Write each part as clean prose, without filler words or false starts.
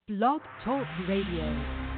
Blog Talk Radio.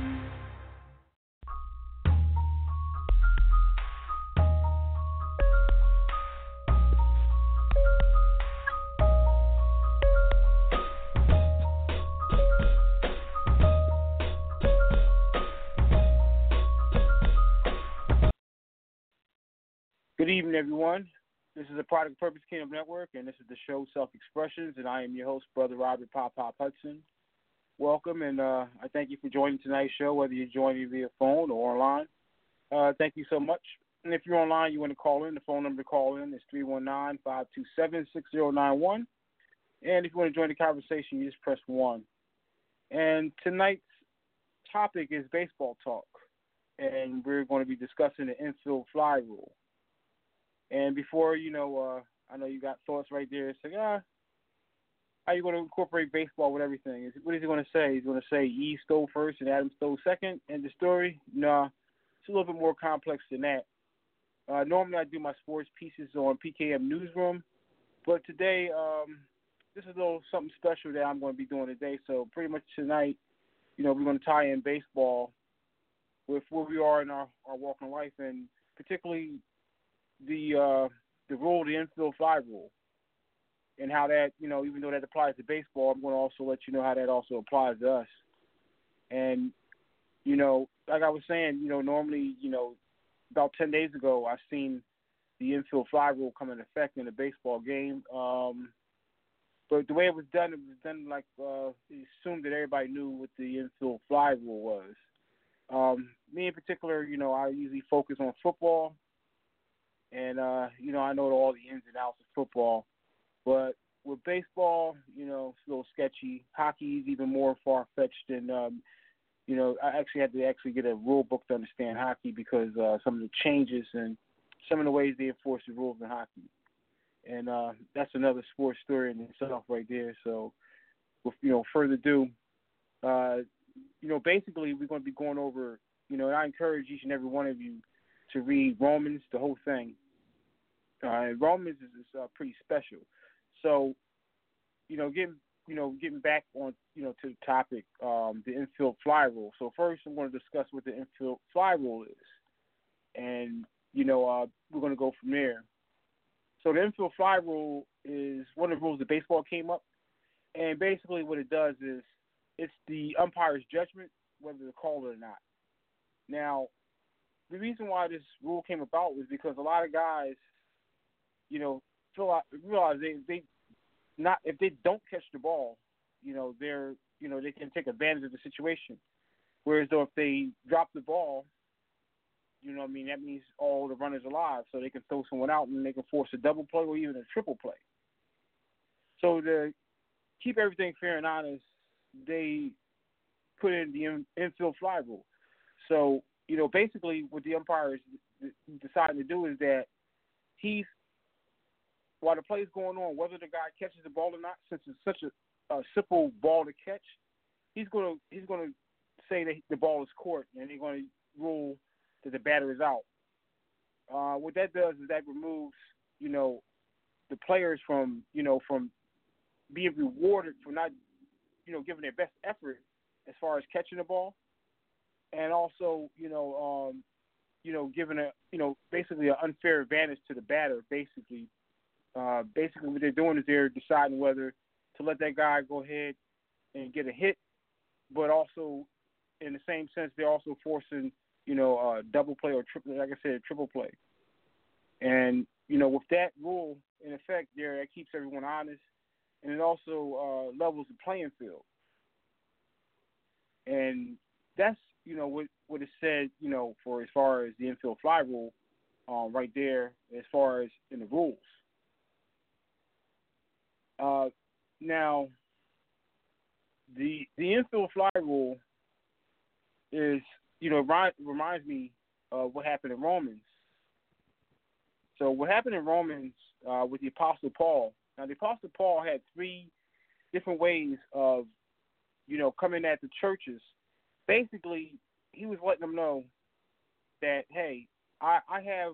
Good evening, everyone. This is a Product of Purpose Kingdom Network, and this is the show Self-Expressions, and I am your host, Brother Robert Pop Hudson. Welcome, and I thank you for joining tonight's show, whether you're joining via phone or online. Thank you so much. And if you're online, you want to call in, the phone number to call in is 319-527-6091. And if you want to join the conversation, you just press 1. And tonight's topic is baseball talk, and we're going to be discussing the infield fly rule. And before, I know you got thoughts right there. It's like, how are you going to incorporate baseball with everything? What is he going to say? He's going to say Eve stole first and Adam stole second in the story? No, it's a little bit more complex than that. Normally I do my sports pieces on PKM Newsroom, but today this is a little something special that I'm going to be doing today. So pretty much tonight, we're going to tie in baseball with where we are in our walk in life, and particularly the rule, the infield fly rule, and how that, even though that applies to baseball, I'm going to also let you know how that also applies to us. And, like I was saying, normally, about 10 days ago, I seen the infield fly rule come into effect in a baseball game. But the way it was done like it assumed that everybody knew what the infield fly rule was. Me in particular, I usually focus on football. And, I know all the ins and outs of football. But with baseball, it's a little sketchy. Hockey is even more far-fetched. And, I actually had to get a rule book to understand hockey because some of the changes and some of the ways they enforce the rules in hockey. And that's another sports story in itself right there. So, with, further ado, basically we're going to be going over, and I encourage each and every one of you to read Romans, the whole thing. Romans is pretty special. So, getting back on, to the topic, the infield fly rule. So first, I'm going to discuss what the infield fly rule is, and we're going to go from there. So the infield fly rule is one of the rules that baseball came up, and basically what it does is it's the umpire's judgment whether to call it or not. Now, the reason why this rule came about was because a lot of guys, realize if they don't catch the ball, they can take advantage of the situation. Whereas though if they drop the ball, that means all the runners are alive, so they can throw someone out and they can force a double play or even a triple play. So to keep everything fair and honest, they put in the infield fly rule. So, basically what the umpire is deciding to do is that while the play is going on, whether the guy catches the ball or not, since it's such a simple ball to catch, he's going to say that the ball is caught, and they're going to rule that the batter is out. What that does is that removes, the players from being rewarded for not, giving their best effort as far as catching the ball, and also, giving basically an unfair advantage to the batter. Basically, what they're doing is they're deciding whether to let that guy go ahead and get a hit, but also, in the same sense, they're also forcing, a double play or triple, like I said, a triple play. And, with that rule in effect there, that keeps everyone honest, and it also levels the playing field. And that's, what is said, for as far as the infield fly rule, right there, as far as in the rules. Now, the infield fly rule is, reminds me of what happened in Romans. So what happened in Romans with the Apostle Paul. Now, the Apostle Paul had 3 different ways of, coming at the churches. Basically, he was letting them know that, hey, I have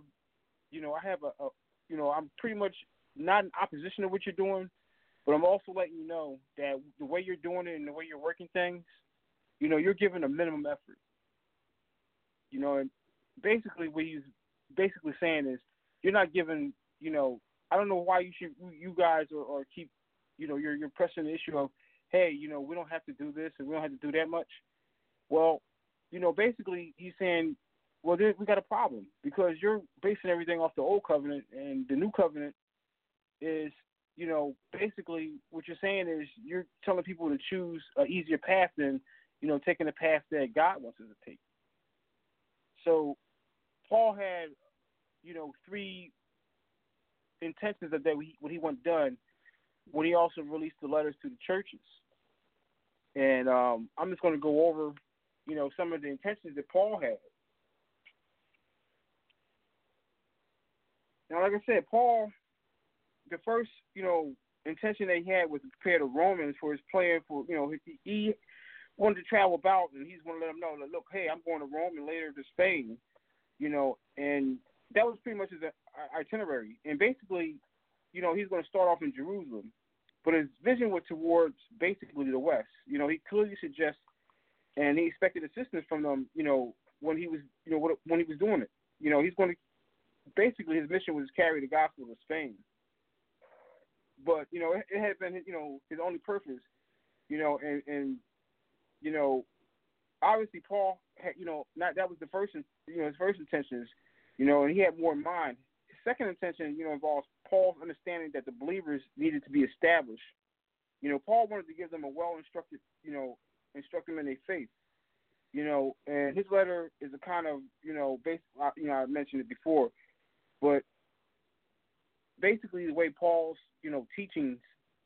I'm pretty much not in opposition to what you're doing, but I'm also letting you know that the way you're doing it and the way you're working things, you're given a minimum effort. And basically what he's basically saying is you're not given, I don't know why you guys are keep, you're pressing the issue of, hey, we don't have to do this and we don't have to do that much. Well, basically he's saying, well, we got a problem because you're basing everything off the old covenant, and the new covenant is, basically what you're saying is you're telling people to choose an easier path than, taking the path that God wants us to take. So Paul had, three intentions of that what he wanted done when he also released the letters to the churches. And I'm just going to go over, some of the intentions that Paul had. Now, like I said, Paul, the first, intention that he had was to prepare the Romans for his plan for, he wanted to travel about, and he's going to let them know that, look, hey, I'm going to Rome and later to Spain, and that was pretty much his itinerary. And basically, he's going to start off in Jerusalem, but his vision was towards basically the west. He clearly suggests, and he expected assistance from them, when he was, when he was doing it. He's going to, basically his mission was to carry the gospel to Spain. But, it had been, his only purpose, and obviously Paul had, not that was the first, his first intentions, and he had more in mind. His second intention, involves Paul's understanding that the believers needed to be established. Paul wanted to give them a well-instructed, instruct them in their faith. And his letter is a kind of, I mentioned it before, but basically the way Paul's, teachings,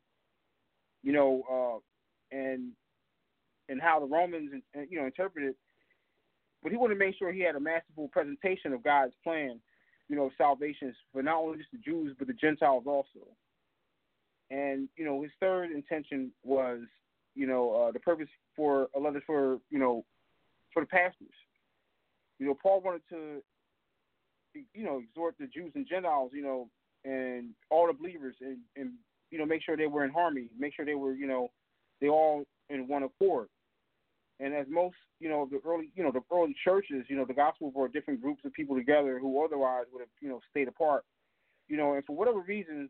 and how the Romans, interpret it, but he wanted to make sure he had a masterful presentation of God's plan, salvation for not only just the Jews, but the Gentiles also. And, his third intention was, the purpose for a letter for the pastors. Paul wanted to, exhort the Jews and Gentiles, and all the believers and make sure they were in harmony, make sure they were, they all in one accord. And as most, the early churches, the gospel brought different groups of people together who otherwise would have, stayed apart. And for whatever reasons,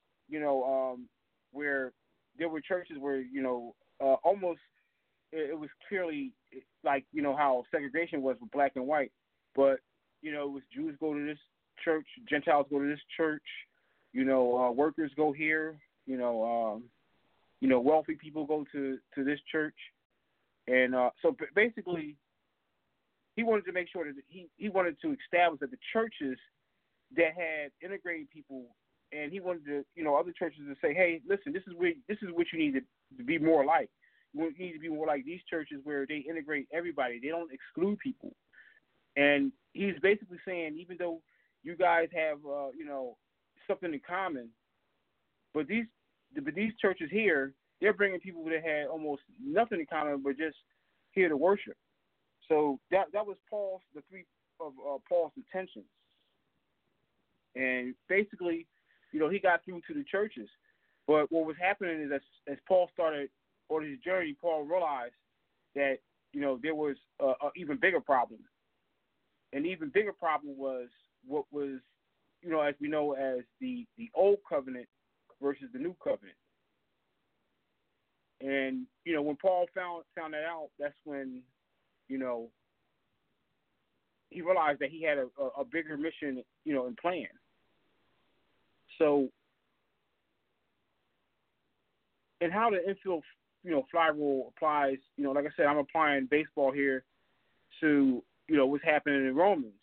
where there were churches where, almost it was clearly like, how segregation was with black and white. But, it was Jews go to this church, Gentiles go to this church, workers go here, wealthy people go to this church. And so basically, he wanted to make sure that he wanted to establish that the churches that had integrated people, and he wanted to, other churches to say, hey, listen, this is what you need to be more like. You need to be more like these churches where they integrate everybody. They don't exclude people. And he's basically saying, even though you guys have, something in common, but these churches here, they're bringing people that had almost nothing in common, but just here to worship. So that was the three of Paul's intentions. And basically, he got through to the churches. But what was happening is as Paul started on his journey, Paul realized that, there was an even bigger problem. An even bigger problem was what was, as we know as the old covenant versus the new covenant. And, when Paul found that out, that's when, he realized that he had a bigger mission, in plan. So, and how the infield, fly rule applies, like I said, I'm applying baseball here to, what's happening in Romans.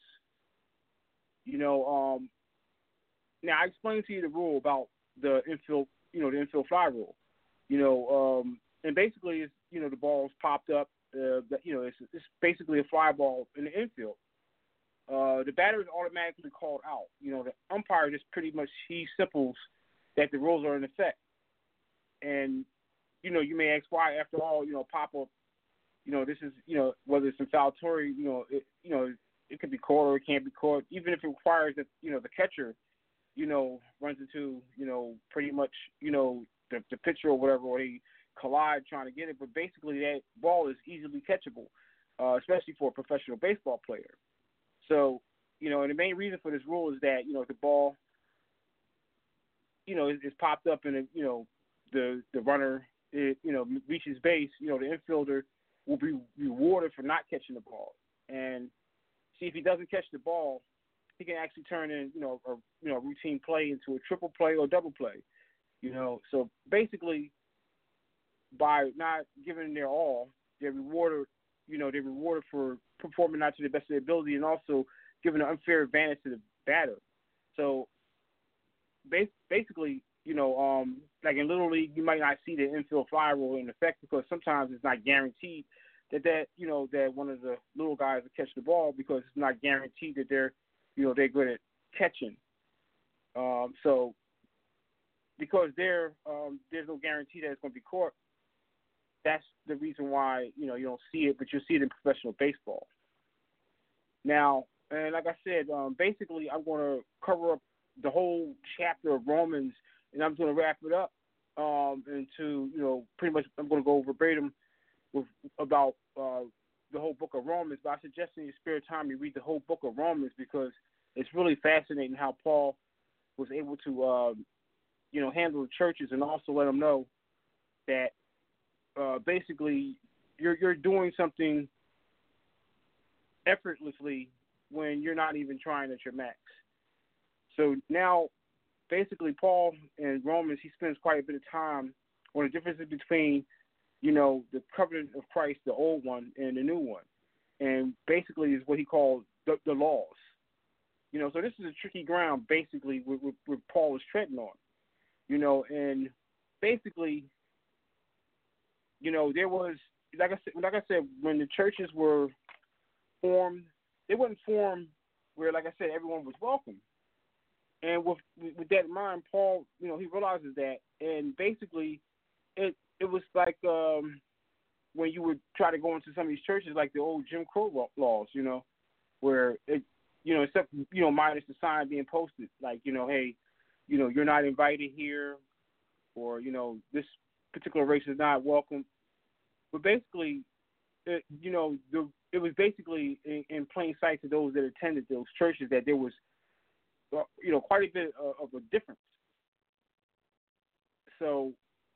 Now I explained to you the rule about the infield, the infield fly rule. And basically it's, the ball's popped up, it's basically a fly ball in the infield. The batter is automatically called out. The umpire just pretty much, he simples that the rules are in effect. And, you may ask why, after all, pop-up, this is, whether it's in foul territory, it could be caught or it can't be caught, even if it requires that, the catcher, runs into, pretty much, the pitcher or whatever, or he collide trying to get it. But basically, that ball is easily catchable, especially for a professional baseball player. So, and the main reason for this rule is that, if the ball, is popped up and, the runner, reaches base, the infielder will be rewarded for not catching the ball. And see, if he doesn't catch the ball, he can actually turn in, a routine play into a triple play or double play. So basically, by not giving their all, they're rewarded. They're rewarded for performing not to the best of their ability, and also giving an unfair advantage to the batter. So basically, like in Little League, you might not see the infield fly rule in effect because sometimes it's not guaranteed that one of the little guys will catch the ball because it's not guaranteed that they're good at catching. So because there's no guarantee that it's going to be caught, that's the reason why you don't see it, but you'll see it in professional baseball. Now, and like I said, basically I'm going to cover up the whole chapter of Romans, and I'm going to wrap it up into pretty much I'm going to go verbatim about the whole book of Romans. But I suggest in your spare time you read the whole book of Romans because it's really fascinating how Paul was able to handle the churches and also let them know that basically you're doing something effortlessly when you're not even trying at your max. So now, basically, Paul in Romans, he spends quite a bit of time on the differences between, the covenant of Christ, the old one, and the new one. And basically is what he called the laws. So this is a tricky ground, basically, with Paul is treading on. And basically, there was, like I said, when the churches were formed, they weren't formed where, like I said, everyone was welcome. And with that in mind, Paul, he realizes that, and basically, it was like when you would try to go into some of these churches, like the old Jim Crow laws, where it, except minus the sign being posted, like hey, you're not invited here, or this particular race is not welcome. But basically, it was basically in plain sight to those that attended those churches that there was quite a bit of a difference. So,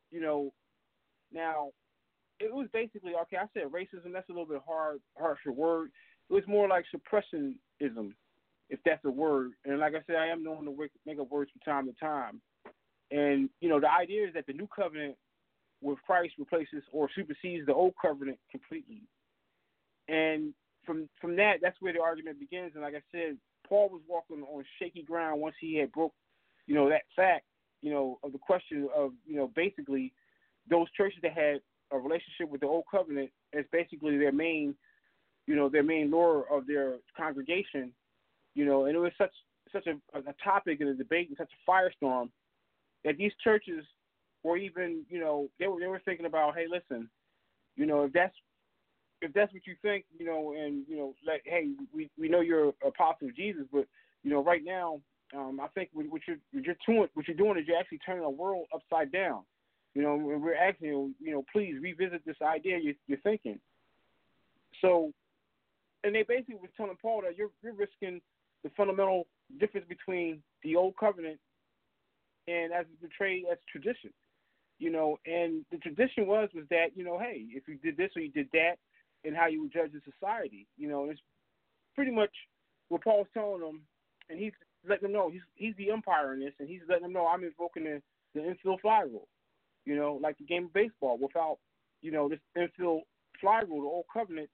now it was basically, okay, I said racism, that's a little bit harsher word. It was more like suppressionism, if that's a word. And like I said, I am known to make up words from time to time. And, the idea is that the new covenant with Christ replaces or supersedes the old covenant completely. And from that, that's where the argument begins. And like I said, Paul was walking on shaky ground once he had broke, that fact, of the question of, basically those churches that had a relationship with the old covenant as basically their main lure of their congregation, and it was such a topic and a debate and such a firestorm that these churches were even, they were thinking about, hey, listen, if that's what you think, and like, hey, we know you're an apostle of Jesus, but right now, I think what you're doing is you're actually turning the world upside down. And we're asking you, please revisit this idea you're thinking. So, and they basically were telling Paul that you're risking the fundamental difference between the old covenant and as it's portrayed as tradition. And the tradition was that hey, if you did this or you did that, and how you would judge the society. It's pretty much what Paul's telling them, and he's letting them know he's the umpire in this, and he's letting them know I'm invoking the infield fly rule. Like the game of baseball, without this infield fly rule, the old covenant,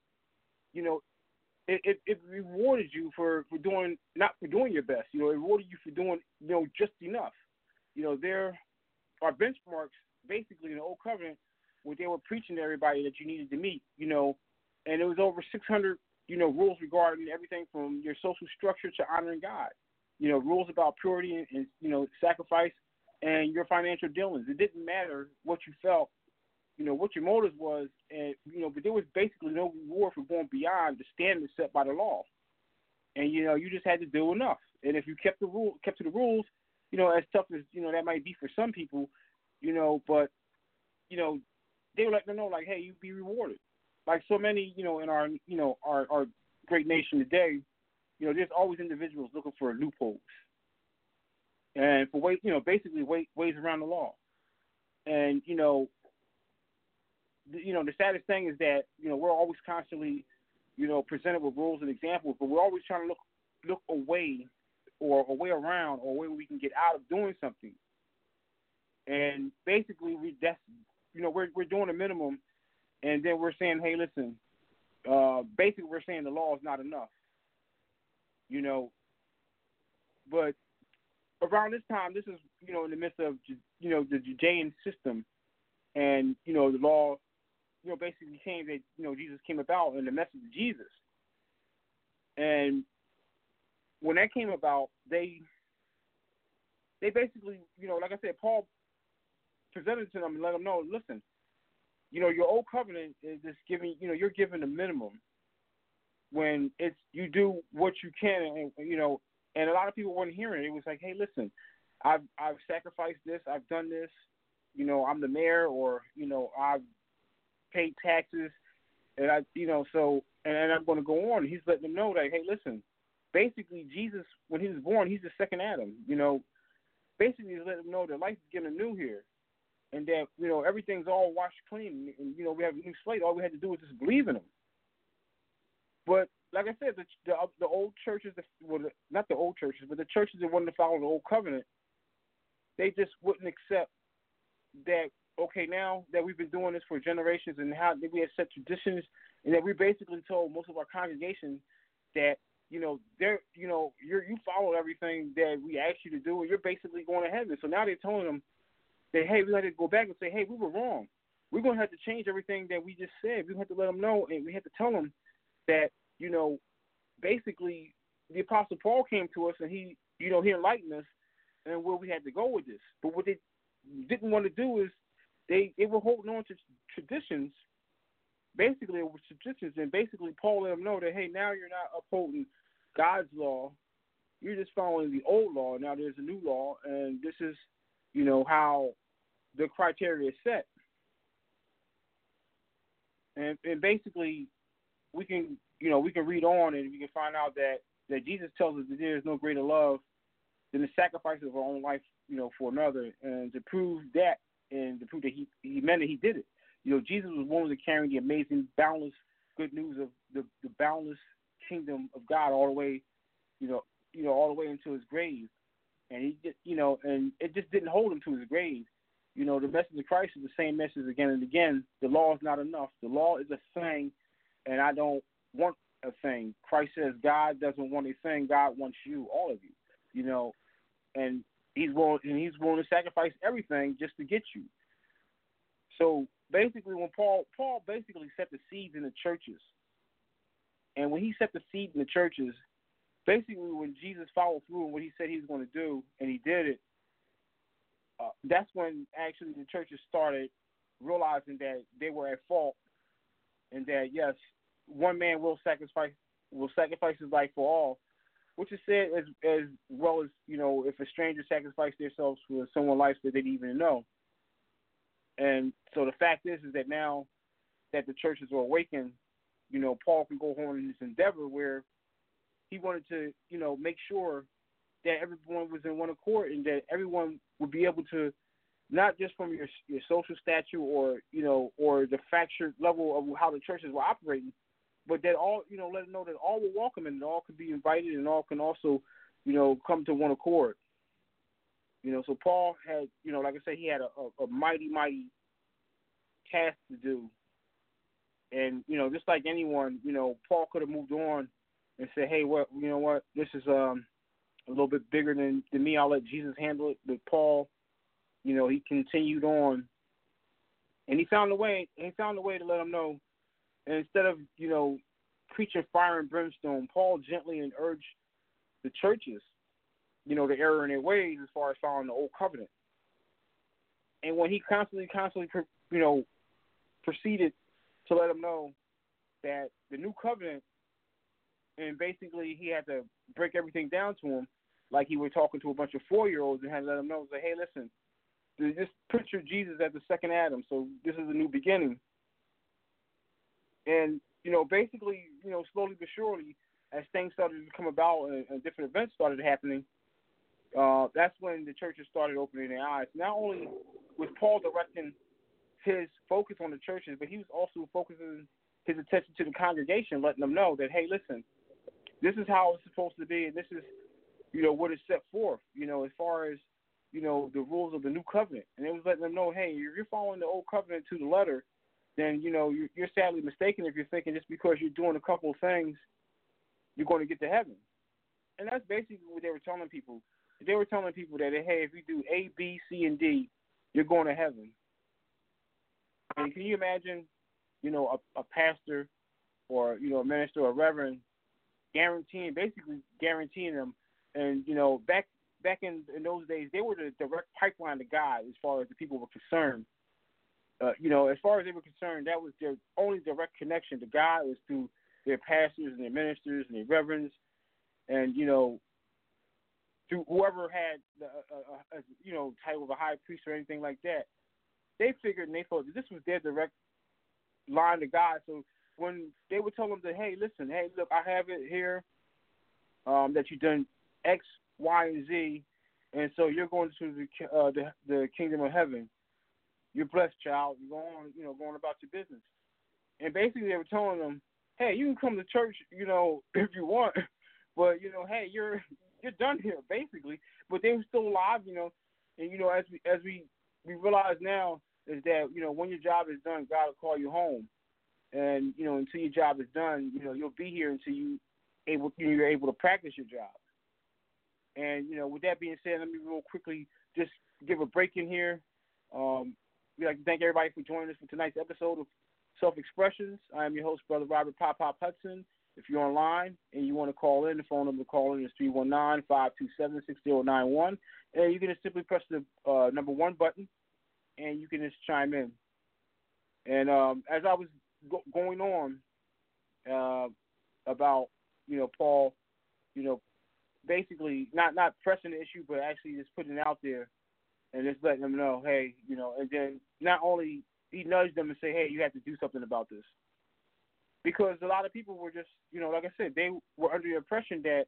it rewarded you for doing not for doing your best. It rewarded you for doing just enough. There are benchmarks basically in the old covenant where they were preaching to everybody that you needed to meet. And it was over 600, rules regarding everything from your social structure to honoring God. Rules about purity and sacrifice and your financial dealings. It didn't matter what you felt, what your motives was, and but there was basically no reward for going beyond the standards set by the law. And you just had to do enough. And if you kept to the rules, as tough as that might be for some people, but they were letting them know, like, hey, you be rewarded. Like so many, in our, our great nation today, there's always individuals looking for loopholes and for basically ways around the law. And the saddest thing is that we're always constantly, presented with rules and examples, but we're always trying to look away or a way around or a way we can get out of doing something. And basically, we're doing a minimum, and then we're saying, hey, listen, basically we're saying the law is not enough, But around this time, this is in the midst of the Judean system, and the law, basically came that Jesus came about and the message of Jesus. And when that came about, they basically, like I said, Paul presented to them and let them know, listen, your old covenant is just giving, you're given the minimum when it's you do what you can, and a lot of people weren't hearing it. It was like, hey, listen, I've sacrificed this, I've done this, I'm the mayor, or I've paid taxes, and so and I'm going to go on. He's letting them know that, hey, listen, basically Jesus, when he was born, he's the second Adam. Basically he's letting them know that life is getting new here, and that everything's all washed clean, and we have a new slate. All we had to do was just believe in him. But like I said, the old churches, not the old churches, but the churches that wanted to follow the old covenant, they just wouldn't accept that. Okay, now that we've been doing this for generations, and how we have set traditions, and that we basically told most of our congregation that you followed everything that we asked you to do, and you're basically going to heaven. So now they're telling them that, hey, we got to go back and say, hey, we were wrong. We're going to have to change everything that we just said. We have to let them know, and we have to tell them that basically the Apostle Paul came to us, and he enlightened us and where we had to go with this. But what they didn't want to do is they were holding on to traditions. Basically, it was traditions, and basically Paul let them know that, hey, now you're not upholding God's law. You're just following the old law. Now there's a new law, and this is, how the criteria is set. And basically, we can read on, and we can find out that Jesus tells us that there is no greater love than the sacrifice of our own life, for another, and to prove that, and to prove that he meant it, he did it. Jesus was willing to carry the amazing, boundless good news of the boundless kingdom of God all the way, all the way into his grave, and he just, and it just didn't hold him to his grave. The message of Christ is the same message again and again. The law is not enough. The law is a thing, and I don't want a thing. Christ says God doesn't want a thing. God wants you, all of you, and he's willing to sacrifice everything just to get you. So basically, when Paul basically set the seeds in the churches, and when he set the seed in the churches, basically when Jesus followed through on what he said he was going to do, and he did it, that's when actually the churches started realizing that they were at fault, and that yes, one man will sacrifice his life for all, which is said as well as if a stranger sacrificed themselves for someone's life that they didn't even know. And so the fact is that now that the churches are awakened, Paul can go on in this endeavor where he wanted to, make sure that everyone was in one accord, and that everyone would be able to, not just from your social stature or the fractured level of how the churches were operating, but that all, let them know that all were welcome, and all could be invited, and all can also, come to one accord. So Paul had, like I said, he had a mighty, mighty task to do. And, just like anyone, Paul could have moved on and said, hey, this is a little bit bigger than me. I'll let Jesus handle it. But Paul, he continued on, and he found a way to let them know. And instead of, preaching fire and brimstone, Paul gently urged the churches, to err in their ways as far as following the old covenant. And when he constantly, proceeded to let them know that the new covenant, and basically he had to break everything down to them, like he was talking to a bunch of 4-year-olds, and had to let them know, say, hey, listen, they just picture Jesus as the second Adam. So this is a new beginning. And, basically, slowly but surely, as things started to come about and different events started happening, that's when the churches started opening their eyes. Not only was Paul directing his focus on the churches, but he was also focusing his attention to the congregation, letting them know that, hey, listen, this is how it's supposed to be, and this is, what is set forth, as far as, the rules of the new covenant. And it was letting them know, hey, if you're following the old covenant to the letter, then, you're sadly mistaken if you're thinking just because you're doing a couple of things, you're going to get to heaven. And that's basically what they were telling people. They were telling people that, hey, if you do A, B, C, and D, you're going to heaven. And can you imagine, a pastor or, a minister or a reverend basically guaranteeing them, and, back in those days, they were the direct pipeline to God as far as the people were concerned. As far as they were concerned, that was their only direct connection to God was through their pastors and their ministers and their reverends, and through whoever had the title of a high priest or anything like that. They figured and they thought that this was their direct line to God. So when they would tell them that, hey, listen, hey, look, I have it here that you've done X, Y, and Z, and so you're going to the kingdom of heaven. You're blessed, child. You're going about your business. And basically they were telling them, hey, you can come to church, if you want, but hey, you're done here, basically. But they were still alive, and as we realize now is that when your job is done, God will call you home, and until your job is done, you'll be here until you're able to practice your job. And with that being said, let me real quickly just give a break in here. We'd like to thank everybody for joining us for tonight's episode of Self-Expressions. I am your host, Brother Robert Pop Hudson. If you're online and you want to call in, the phone number to call in is 319-527-6091. And you can just simply press the number 1 button, and you can just chime in. And as I was going on about, Paul, basically not pressing the issue, but actually just putting it out there and just letting them know, hey, and then not only he nudged them and say, hey, you have to do something about this. Because a lot of people were just, like I said, they were under the impression that,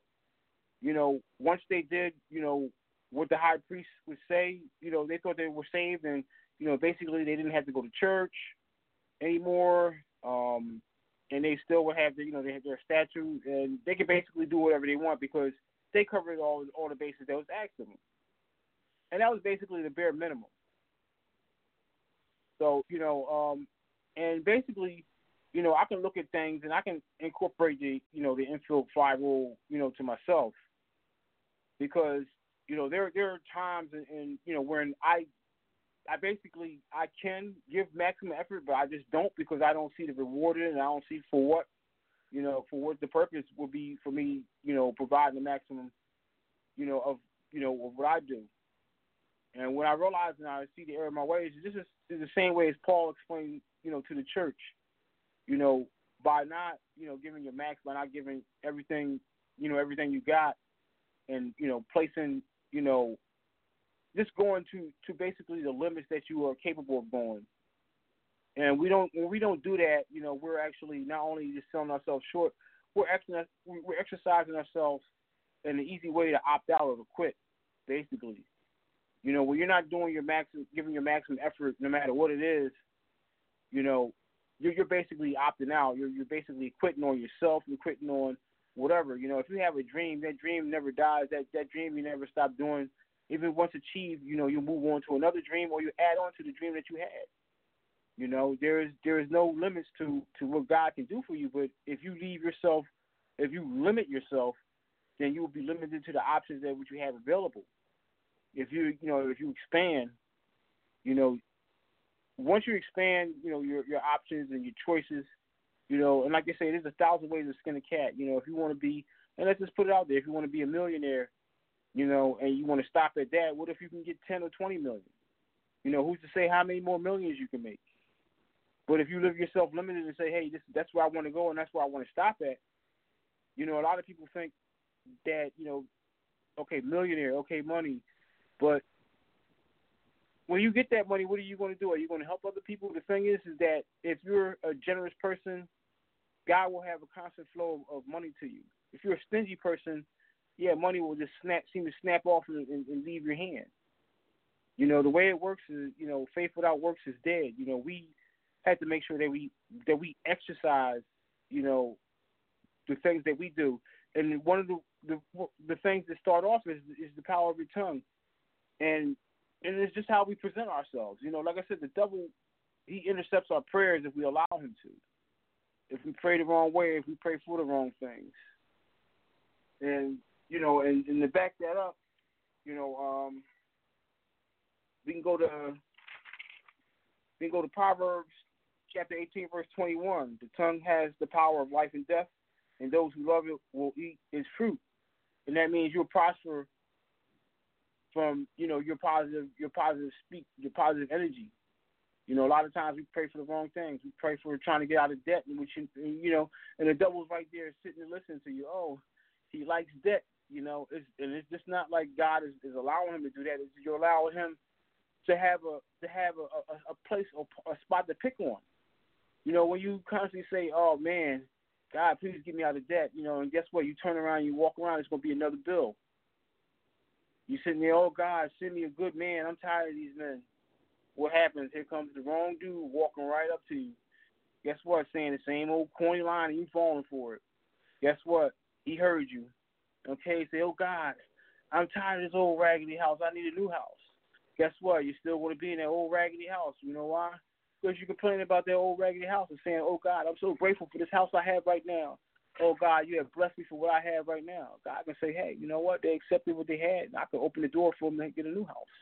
once they did, what the high priest would say, they thought they were saved and, basically they didn't have to go to church anymore. And they still would have, they had their statue and they could basically do whatever they want because they covered all the bases that was asked of them. And that was basically the bare minimum. So, and basically, I can look at things and I can incorporate the infield fly rule, to myself. Because, there are times and when I can give maximum effort, but I just don't because I don't see the reward in it and I don't see for what the purpose would be for me, providing the maximum, of what I do. And when I realize and I see the error of my ways, this is the same way as Paul explained, to the church, by not, giving your max, by not giving everything, everything you got, and placing, just going to basically the limits that you are capable of going. And when we don't do that, we're actually not only just selling ourselves short, we're exercising ourselves in an easy way to opt out or to quit, basically. When you're not doing your giving your maximum effort, no matter what it is, you're basically opting out. You're basically quitting on yourself. You're quitting on whatever. If you have a dream, that dream never dies. That dream you never stop doing. Even once achieved, you move on to another dream or you add on to the dream that you had. There is no limits to what God can do for you. But if you limit yourself, then you will be limited to the options that which you have available. If you expand, once you expand, your options and your choices, and like I say, there's 1,000 ways to skin a cat. If you want to be, and let's just put it out there, if you want to be a millionaire, and you want to stop at that, what if you can get 10 or 20 million? Who's to say how many more millions you can make? But if you live yourself limited and say, hey, that's where I want to go and that's where I want to stop at, a lot of people think that, okay, millionaire, okay, money. But when you get that money, what are you going to do? Are you going to help other people? The thing is that if you're a generous person, God will have a constant flow of money to you. If you're a stingy person, yeah, money will just seem to snap off and leave your hand. You know, the way it works is, you know, faith without works is dead. You know, we have to make sure that we exercise, you know, the things that we do. And one of the things that start off is the power of your tongue. And it's just how we present ourselves. You know, like I said, the devil, he intercepts our prayers if we allow him to. If we pray the wrong way, if we pray for the wrong things. And, you know, and to back that up, you know, we can go to Proverbs chapter 18, verse 21. The tongue has the power of life and death, and those who love it will eat its fruit. And that means you'll prosper from, you know, your positive speak, your positive energy. You know, a lot of times we pray for the wrong things. We pray for trying to get out of debt, and you know, and the devil's right there sitting and listening to you. Oh, he likes debt. You know, it's just not like God is allowing him to do that. It's you're allowing him to have a place or a spot to pick on. You know, when you constantly say, "Oh man, God, please get me out of debt," you know, and guess what? You turn around, you walk around, it's going to be another bill. You sitting there, "Oh God, send me a good man. I'm tired of these men." What happens? Here comes the wrong dude walking right up to you. Guess what? Saying the same old corny line and you falling for it. Guess what? He heard you. Okay, say, "Oh God, I'm tired of this old raggedy house. I need a new house." Guess what? You're still going to be in that old raggedy house. You know why? Because you're complaining about that old raggedy house and saying, "Oh God, I'm so grateful for this house I have right now. Oh God, you have blessed me for what I have right now." God can say, "Hey, you know what? They accepted what they had, and I can open the door for them to get a new house."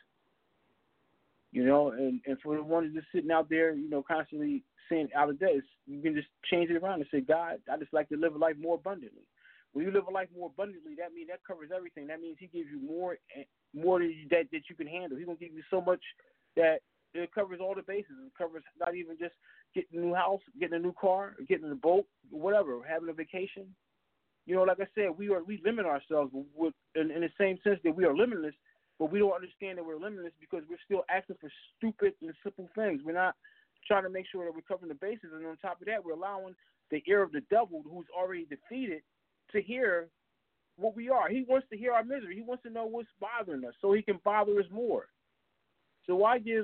You know, and for the ones just sitting out there, you know, constantly saying out of debt, you can just change it around and say, "God, I just like to live a life more abundantly." When you live a life more abundantly, that means that covers everything. That means he gives you more than that you can handle. He's going to give you so much that it covers all the bases. It covers not even just getting a new house, getting a new car, getting a boat, whatever, having a vacation. You know, like I said, we limit ourselves in the same sense that we are limitless, but we don't understand that we're limitless because we're still asking for stupid and simple things. We're not trying to make sure that we're covering the bases, and on top of that, we're allowing the ear of the devil, who's already defeated, to hear what we are. He wants to hear our misery. He wants to know what's bothering us so he can bother us more. So why give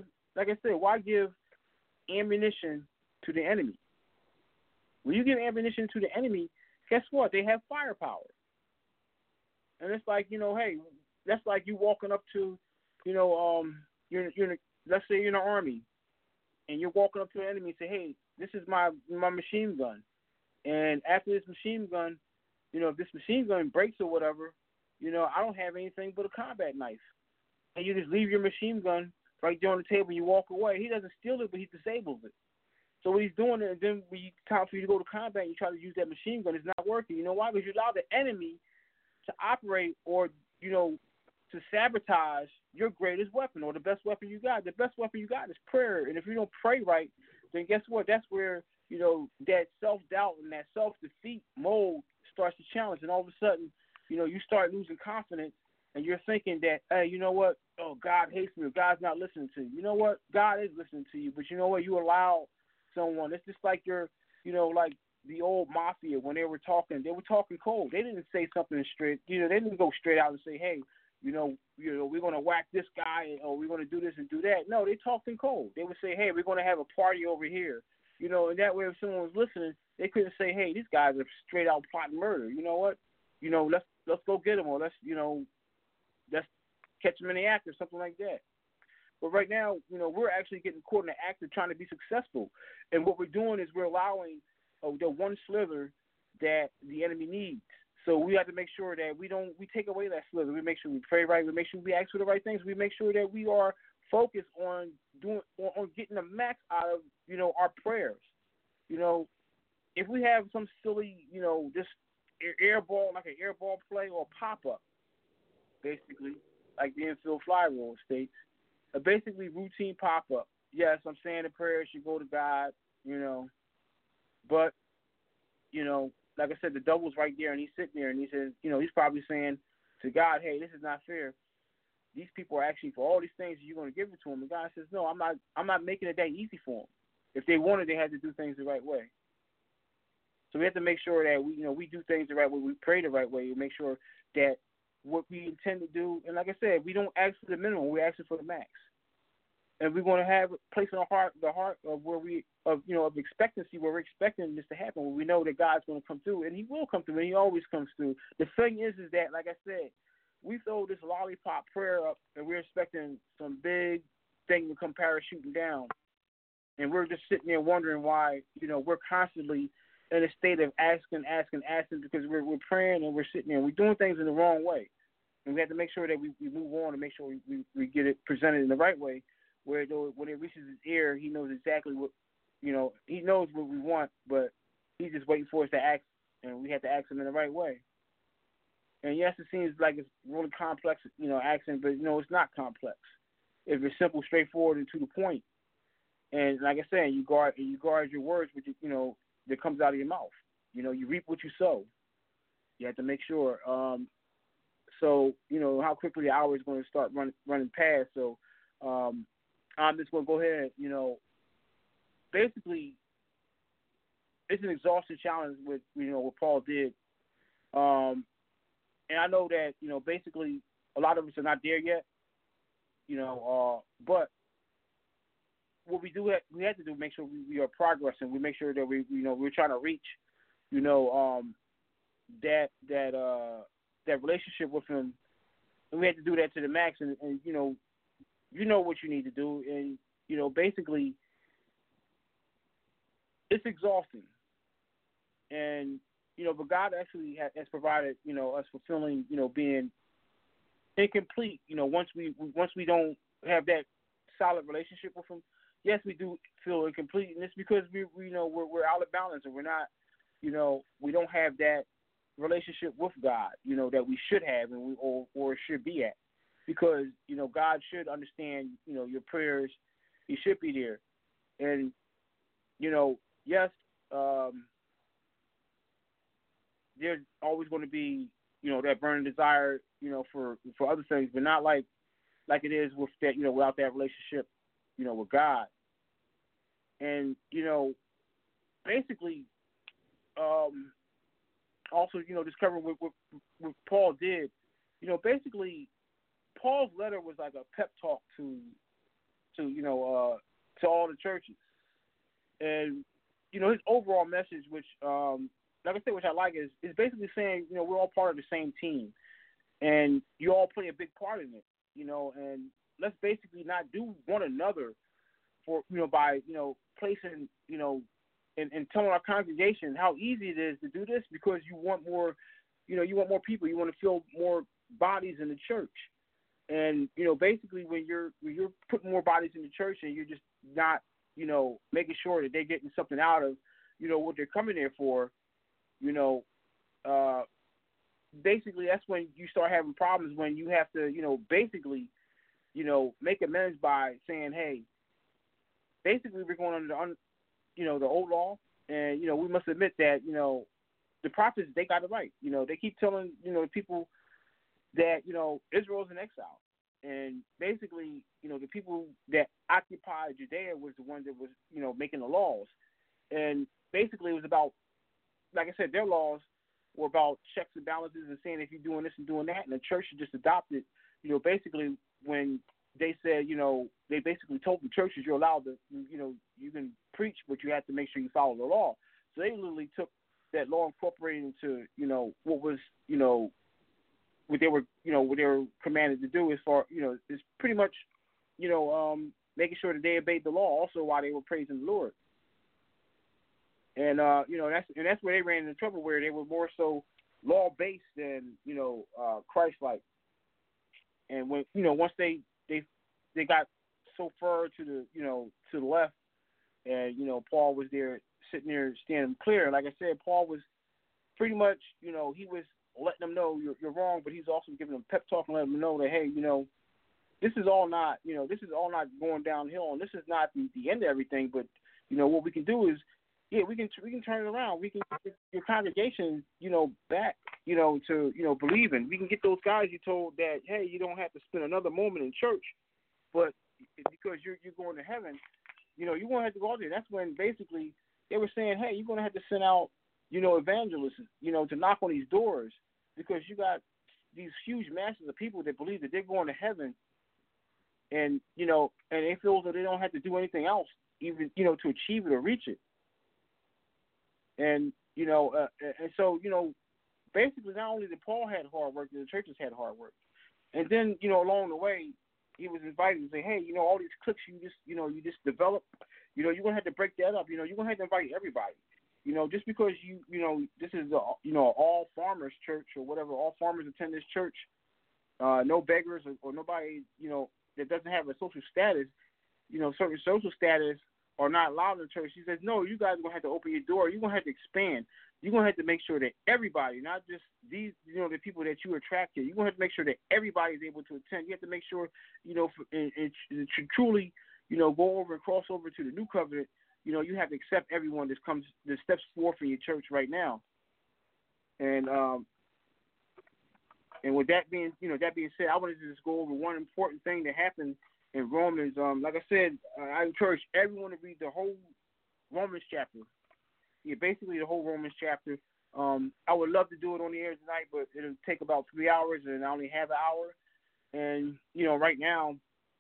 ammunition to the enemy? When you give ammunition to the enemy, guess what? They have firepower. And it's like, you know, hey, that's like you walking up to, you know, let's say you're in the army, and you're walking up to an enemy and say, "Hey, this is my machine gun. And after this machine gun, you know, if this machine gun breaks or whatever, you know, I don't have anything but a combat knife." And you just leave your machine gun right there on the table and you walk away. He doesn't steal it, but he disables it. So what he's doing, and then when it's time for you to go to combat and you try to use that machine gun, it's not working. You know why? Because you allow the enemy to operate or, you know, to sabotage your greatest weapon or the best weapon you got. The best weapon you got is prayer. And if you don't pray right, then guess what? That's where, you know, that self-doubt and that self-defeat mode starts to challenge. And all of a sudden, you know, you start losing confidence and you're thinking that, hey, you know what? Oh, God hates me or God's not listening to you. You know what? God is listening to you. But you know what? You allow someone. It's just like your, you know, like the old mafia when they were talking cold. They didn't say something straight. You know, they didn't go straight out and say, "Hey, you know, we're going to whack this guy or we're going to do this and do that." No, they talked in cold. They would say, "Hey, we're going to have a party over here." You know, and that way if someone was listening, they couldn't say, "Hey, these guys are straight out plotting murder." You know what? You know, let's go get them, or let's catch them in the act or something like that. But right now, you know, we're actually getting caught in the act of trying to be successful. And what we're doing is we're allowing the one slither that the enemy needs. So we have to make sure that we take away that slither. We make sure we pray right. We make sure we ask for the right things. We make sure that we are focused on getting the max out of, you know, our prayers. You know, if we have some silly, you know, just airball, like an airball play or pop-up, basically, like the infield fly rule states, a basically routine pop-up. Yes, I'm saying the prayers should go to God, you know, but, you know, like I said, the devil's right there, and he's sitting there, and he says, you know, he's probably saying to God, "Hey, this is not fair." these people are asking for all these things, you're going to give it to them. And God says, no, I'm not making it that easy for them. If they wanted, they had to do things the right way. So we have to make sure that we do things the right way. We pray the right way. We make sure that what we intend to do, and like I said, we don't ask for the minimum. We're asking for the max. And we're going to have a place in the heart of of expectancy, where we're expecting this to happen, where we know that God's going to come through, and He will come through, and He always comes through. The thing is that, like I said, we throw this lollipop prayer up, and we're expecting some big thing to come parachuting down, and we're just sitting there wondering why, we're constantly in a state of asking, because we're praying and we're sitting there and we're doing things in the wrong way, and we have to make sure that we move on and make sure we get it presented in the right way, where when it reaches His ear, He knows exactly what, He knows what we want, but He's just waiting for us to ask, and we have to ask Him in the right way. And yes, it seems like it's really complex, asking, but it's not complex. If it's simple, straightforward, and to the point. And like I said, you guard your words, which that comes out of your mouth. You reap what you sow. You have to make sure. So how quickly the hour is going to start running past. So I'm just going to go ahead. Basically, it's an exhausting challenge with what Paul did. And I know that, basically a lot of us are not there yet, but what we have to do, make sure we are progressing. We make sure that we're trying to reach, that relationship with Him, and we have to do that to the max. And what you need to do, and basically, it's exhausting, and but God actually has provided, us fulfilling, being incomplete. Once we don't have that solid relationship with Him, yes, we do feel incomplete, and it's because we're out of balance, and we're not, we don't have that relationship with God, that we should have, and or should be at, because God should understand, your prayers. He should be there, and yes. There's always going to be, that burning desire, for other things, but not like it is with that, without that relationship, with God. And, basically, also, discovering what Paul did, basically, Paul's letter was like a pep talk to all the churches. And, his overall message, which, like I said, which I like, is basically saying, we're all part of the same team, and you all play a big part in it, and let's basically not do one another for, by, placing, and telling our congregation how easy it is to do this, because you want more, you want more people, you want to fill more bodies in the church. And, basically when you're putting more bodies in the church and you're just not, making sure that they're getting something out of, what they're coming there for, basically that's when you start having problems, when you have to, basically, make amends by saying, hey, basically we're going under, the old law, and, we must admit that, the prophets, they got it right. They keep telling, people that, Israel's in exile. And basically, the people that occupied Judea was the one that was, making the laws. And basically it was about, like I said, their laws were about checks and balances and saying if you're doing this and doing that, and the church should just adopted, basically when they said, they basically told the churches you're allowed to, you can preach, but you have to make sure you follow the law. So they literally took that law, incorporated into, what was, what they were commanded to do, as far, is pretty much, making sure that they obeyed the law also while they were praising the Lord. And that's where they ran into trouble, where they were more so law based than Christ like. And when once they got so far to the left, and Paul was there sitting there standing clear. Like I said, Paul was pretty much he was letting them know you're wrong, but he's also giving them pep talk and letting them know that, hey, this is all not going downhill, and this is not the end of everything. But what we can do is Yeah, we can turn it around. We can get your congregation, back, to believing. We can get those guys you told that, hey, you don't have to spend another moment in church, but because you're going to heaven, you're going to have to go out there. That's when basically they were saying, hey, you're going to have to send out, evangelists, to knock on these doors because you got these huge masses of people that believe that they're going to heaven, and and they feel that they don't have to do anything else, even to achieve it or reach it. And and so basically not only did Paul had hard work, the churches had hard work, and then along the way he was invited to say, hey, all these cliques you just develop, you're gonna have to break that up. You're gonna have to invite everybody. Just because this is all farmers church or whatever, all farmers attend this church, no beggars or nobody that doesn't have a social status, certain social status are not allowed in the church. He says, no, you guys are going to have to open your door. You're going to have to expand. You're going to have to make sure that everybody, not just these, the people that you attract here, you're going to have to make sure that everybody is able to attend. You have to make sure, to truly, go over and cross over to the new covenant, you have to accept everyone that steps forth in your church right now. And with that being said, I wanted to just go over one important thing that happened in Romans. Like I said, I encourage everyone to read the whole Romans chapter. Yeah, basically the whole Romans chapter. I would love to do it on the air tonight, but it'll take about 3 hours, and I only have an hour. And right now,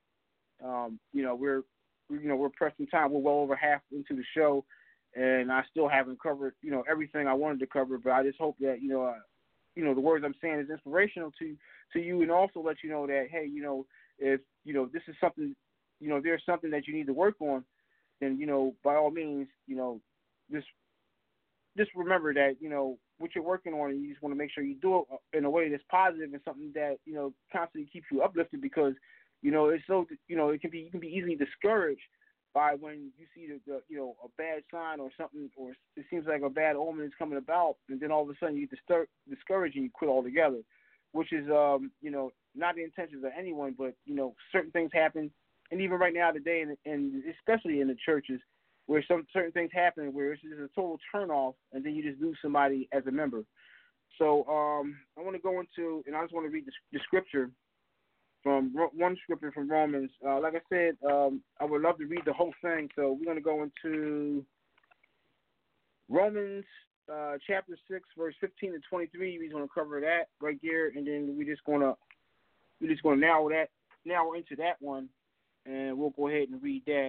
we're pressing time. We're well over half into the show, and I still haven't covered everything I wanted to cover. But I just hope that the words I'm saying is inspirational to you, and also let you know that, hey, if this is something, there's something that you need to work on, then by all means, just remember that what you're working on, and you just want to make sure you do it in a way that's positive and something that constantly keeps you uplifted, because it's so you can be easily discouraged by when you see the a bad sign or something, or it seems like a bad omen is coming about, and then all of a sudden you get discouraged and you quit altogether, which is not the intentions of anyone, but certain things happen, and even right now today, and especially in the churches, where certain things happen where it's just a total turnoff, and then you just lose somebody as a member. So I want to go into, and I just want to read the scripture from one scripture from Romans. Like I said, I would love to read the whole thing, so we're going to go into Romans chapter 6, verse 15 to 23. We're going to cover that right there, and then we're just going to narrow into that one, and we'll go ahead and read that.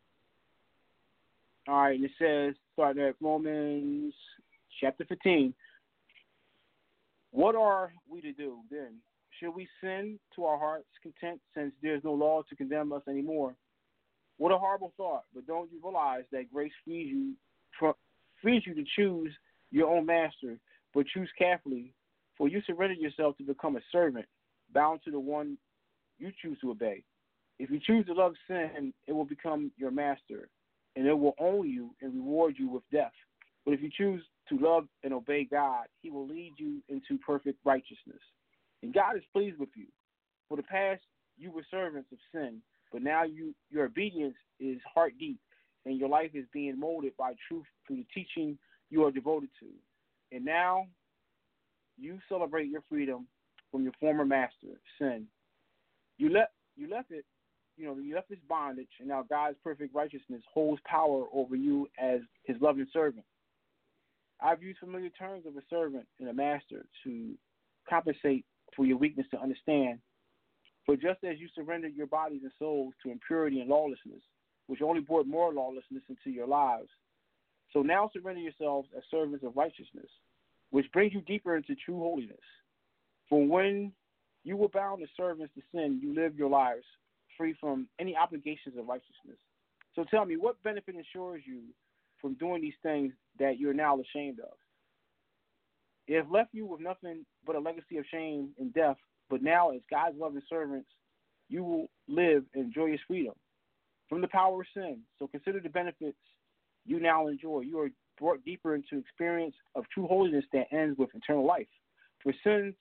All right, and it says, starting at Romans chapter 15, what are we to do then? Should we sin to our heart's content, since there's no law to condemn us anymore? What a horrible thought, but don't you realize that grace frees you to choose your own master, but choose carefully, for you surrender yourself to become a servant, bound to the one you choose to obey. If you choose to love sin, it will become your master, and it will own you and reward you with death. But if you choose to love and obey God, he will lead you into perfect righteousness. And God is pleased with you. For the past, you were servants of sin, but now your obedience is heart deep, and your life is being molded by truth through the teaching you are devoted to. And now you celebrate your freedom from your former master, sin. You left it. You left this bondage, and now God's perfect righteousness holds power over you as his loving servant. I've used familiar terms of a servant and a master to compensate for your weakness to understand. For just as you surrendered your bodies and souls to impurity and lawlessness, which only brought more lawlessness into your lives, so now surrender yourselves as servants of righteousness, which brings you deeper into true holiness. For when you were bound as servants to sin, you lived your lives free from any obligations of righteousness. So tell me, what benefit ensures you from doing these things that you're now ashamed of? It has left you with nothing but a legacy of shame and death, but now as God's loving servants, you will live in joyous freedom from the power of sin. So consider the benefits you now enjoy. You are brought deeper into experience of true holiness that ends with eternal life. For sin's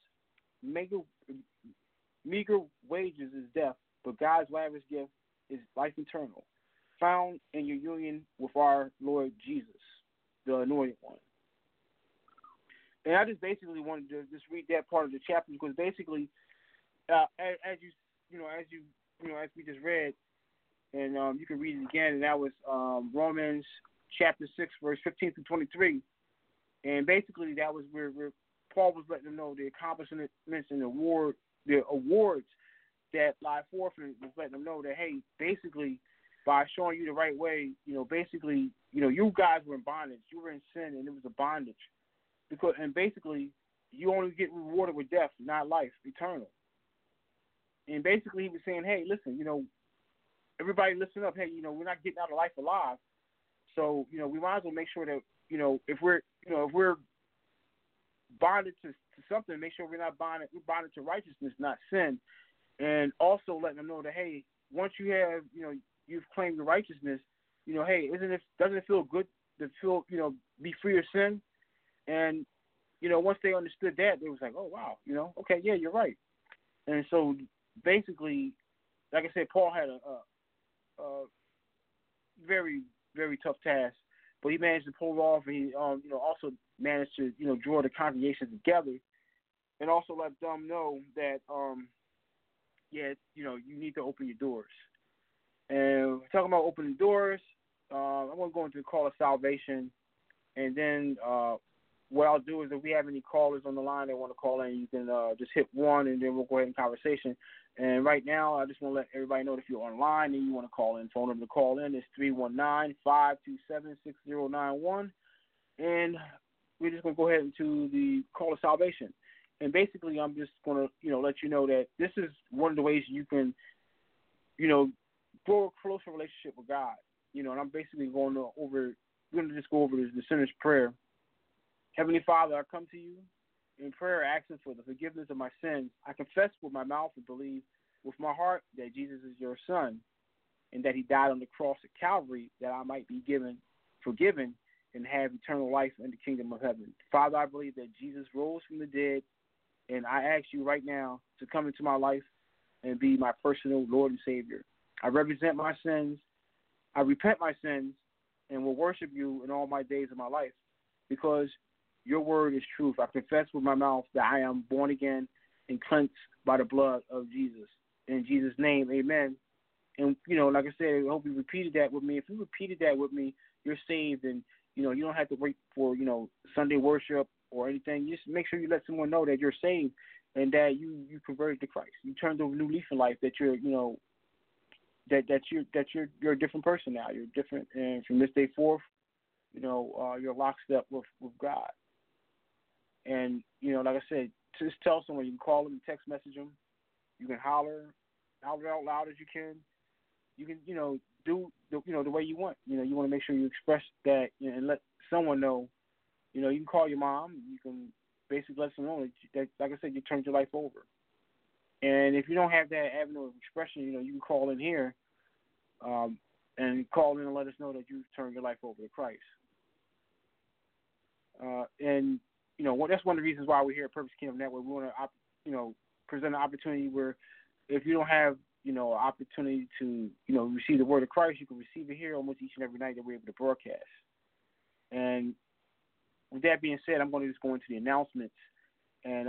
meager wages is death, but God's lavish gift is life eternal, found in your union with our Lord Jesus. the Anointed One. And I just basically wanted to just read that part of the chapter because basically, as we just read, and you can read it again, and that was Romans chapter 6, verse 15 through 23. And basically, that was where Paul was letting them know the accomplishments and the awards that lie forth, and was letting them know that, hey, basically, by showing you the right way, basically, you guys were in bondage. You were in sin, and it was a bondage. And basically, you only get rewarded with death, not life, eternal. And basically, he was saying, hey, listen, everybody listen up. Hey, we're not getting out of life alive. So, we might as well make sure that, if we're bonded to something, make sure we're bonded to righteousness, not sin. And also letting them know that, hey, once you have, you've claimed your righteousness, hey, doesn't it feel good to feel, be free of sin? And, once they understood that, they was like, oh, wow, okay, yeah, you're right. And so basically, like I said, Paul had a very, very tough task, but he managed to pull it off, and he, also managed to, draw the congregation together, and also let them know that, you need to open your doors. And talking about opening doors, I'm going to go into the call of salvation, and then what I'll do is if we have any callers on the line that want to call in, you can just hit 1, and then we'll go ahead and conversation. And right now, I just want to let everybody know that if you're online and you want to call in, phone number to call in is 319-527-6091. And we're just going to go ahead into the call of salvation. And basically, I'm just going to, let you know that this is one of the ways you can, grow a closer relationship with God. And I'm basically we're going to just go over the sinner's prayer. Heavenly Father, I come to you in prayer asking for the forgiveness of my sins. I confess with my mouth and believe with my heart that Jesus is your Son and that he died on the cross at Calvary that I might be forgiven, and have eternal life in the kingdom of heaven. Father, I believe that Jesus rose from the dead, and I ask you right now to come into my life and be my personal Lord and Savior. I represent my sins. I repent my sins and will worship you in all my days of my life because your word is truth. I confess with my mouth that I am born again and cleansed by the blood of Jesus. In Jesus' name, amen. And, like I said, I hope you repeated that with me. If you repeated that with me, you're saved, and, you don't have to wait for, Sunday worship or anything. You just make sure you let someone know that you're saved and that you converted to Christ. You turned over a new leaf in life, that you're, that you're a different person now. You're different, and from this day forth, you're lockstep with God. And, like I said, just tell someone. You can call them, text message them. You can holler out loud as you can. You can, do the way you want. You want to make sure you express that, and let someone know. You can call your mom. You can basically let someone know that, like I said, you turned your life over. And if you don't have that avenue of expression, you can call in here and call in and let us know that you've turned your life over to Christ. And that's one of the reasons why we're here at Purpose Kingdom Network. We want to, present an opportunity where if you don't have, opportunity to, receive the word of Christ, you can receive it here almost each and every night that we're able to broadcast. And with that being said, I'm going to just go into the announcements. And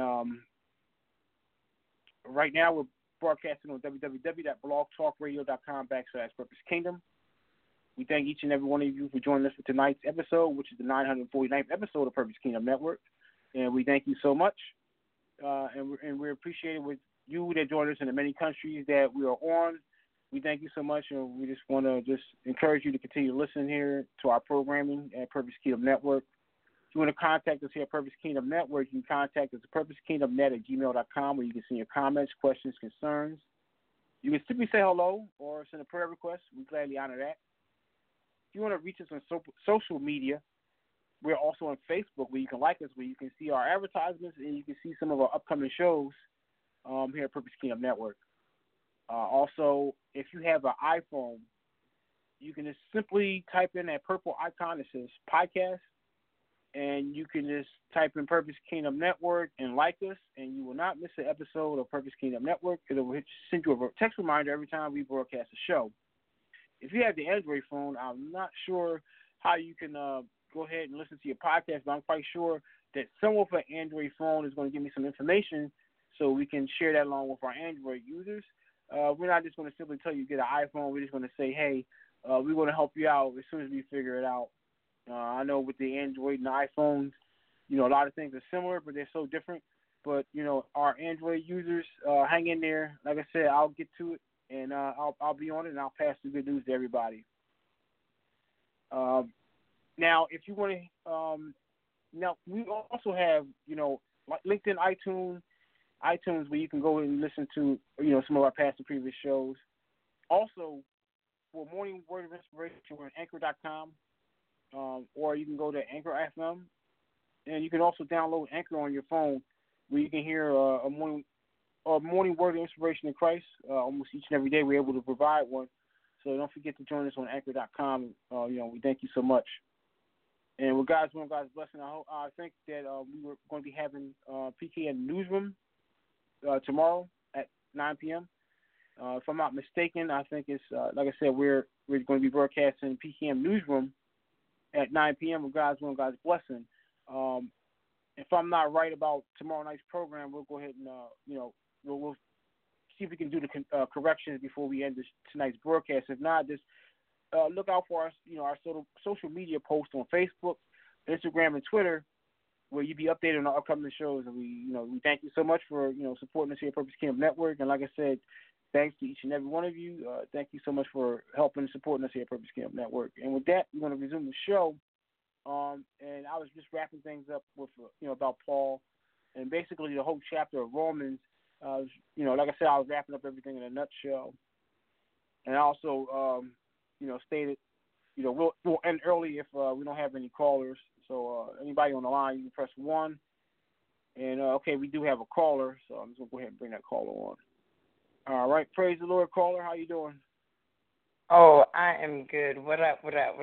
right now we're broadcasting on www.blogtalkradio.com/Purpose Kingdom. We thank each and every one of you for joining us for tonight's episode, which is the 949th episode of Purpose Kingdom Network. And we thank you so much. And we're appreciated with you that joined us in the many countries that we are on. We thank you so much, and we just want to encourage you to continue to listen here to our programming at Purpose Kingdom Network. If you want to contact us here at Purpose Kingdom Network, you can contact us at purposekingdomnet@gmail.com, where you can send your comments, questions, concerns. You can simply say hello or send a prayer request. We gladly honor that. If you want to reach us on social media, we're also on Facebook, where you can like us, where you can see our advertisements, and you can see some of our upcoming shows here at Purpose Kingdom Network. Also, if you have an iPhone, you can just simply type in that purple icon that says podcast, and you can just type in Purpose Kingdom Network and like us, and you will not miss an episode of Purpose Kingdom Network. It will send you a text reminder every time we broadcast a show. If you have the Android phone, I'm not sure how you can go ahead and listen to your podcast. But I'm quite sure that someone with an Android phone is going to give me some information so we can share that along with our Android users. We're not just going to simply tell you get an iPhone. We're just going to say, hey, we're going to help you out as soon as we figure it out. I know with the Android and the iPhones, a lot of things are similar, but they're so different. But, our Android users, hang in there. Like I said, I'll get to it, and I'll be on it, and I'll pass the good news to everybody. Now, if you want to, now we also have, LinkedIn, iTunes, where you can go and listen to, some of our past and previous shows. Also, for Morning Word of Inspiration, we're on Anchor.com, or you can go to Anchor FM, and you can also download Anchor on your phone, where you can hear a morning Word of Inspiration in Christ. Almost each and every day, we're able to provide one. So don't forget to join us on Anchor.com. We thank you so much. And with God's will and God's blessing, I think that we were going to be having PKN Newsroom tomorrow at 9 p.m. If I'm not mistaken, I think it's, like I said, we're going to be broadcasting PKM Newsroom at 9 p.m. with God's will and God's blessing. If I'm not right about tomorrow night's program, we'll go ahead and, we'll see if we can do the corrections before we end tonight's broadcast. If not, just look out for us, our social media posts on Facebook, Instagram, and Twitter, where you'll be updated on our upcoming shows. And we thank you so much for, supporting us here at Purpose Kingdom Network. And like I said, thanks to each and every one of you. Thank you so much for helping and supporting us here at Purpose Kingdom Network. And with that, we're going to resume the show. And I was just wrapping things up with, about Paul and basically the whole chapter of Romans. Like I said, I was wrapping up everything in a nutshell. And I also, stated, we'll end early if we don't have any callers. So anybody on the line, you can press 1. And, okay, we do have a caller, so I'm just going to go ahead and bring that caller on. All right. Praise the Lord, caller. How you doing? Oh, I am good. What up?